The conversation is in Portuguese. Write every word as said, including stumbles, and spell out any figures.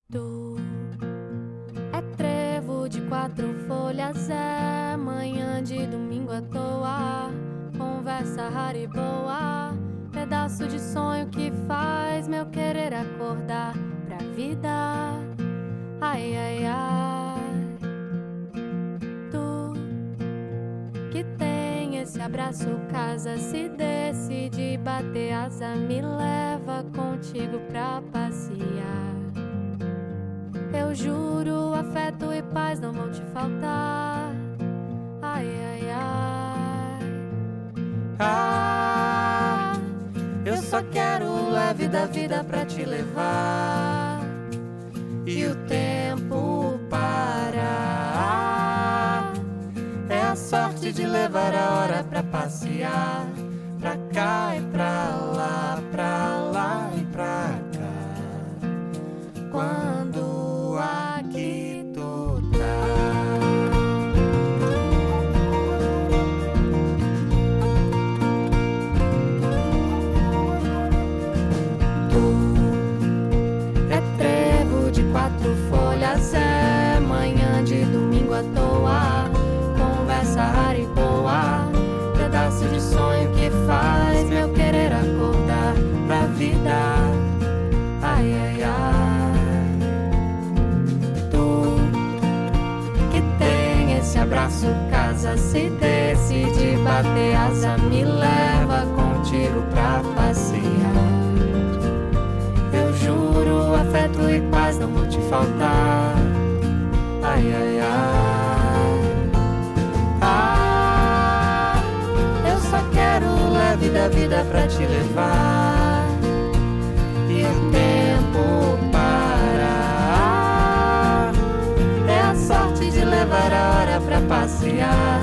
Tu é trevo de quatro folhas, é manhã de domingo à toa, conversa rara e boa, pedaço de sonho que faz meu querer acordar pra vida. Ai, ai, ai. Tu que tem esse abraço, casa, se decide bater asa, me leva contigo pra passear. Eu juro, afeto e paz não vão te faltar. Ai, ai, ai. Ah, eu só quero leve da vida pra te levar e o tempo parar. É a sorte de levar a hora pra passear, pra cá e pra lá, pra lá e pra cá. Quando aqui tu tá. Quatro folhas, é manhã de domingo à toa, conversa rara e boa, pedaço de sonho que faz meu querer acordar pra vida. Ai, ai, ai. Tu que tem esse abraço, casa, se decide bater asa, me leva contigo pra passear. Afeto e paz não vão te faltar. Ai, ai, ai. Ah, eu só quero leve da vida pra te levar e o tempo parar. É a sorte de levar a hora pra passear.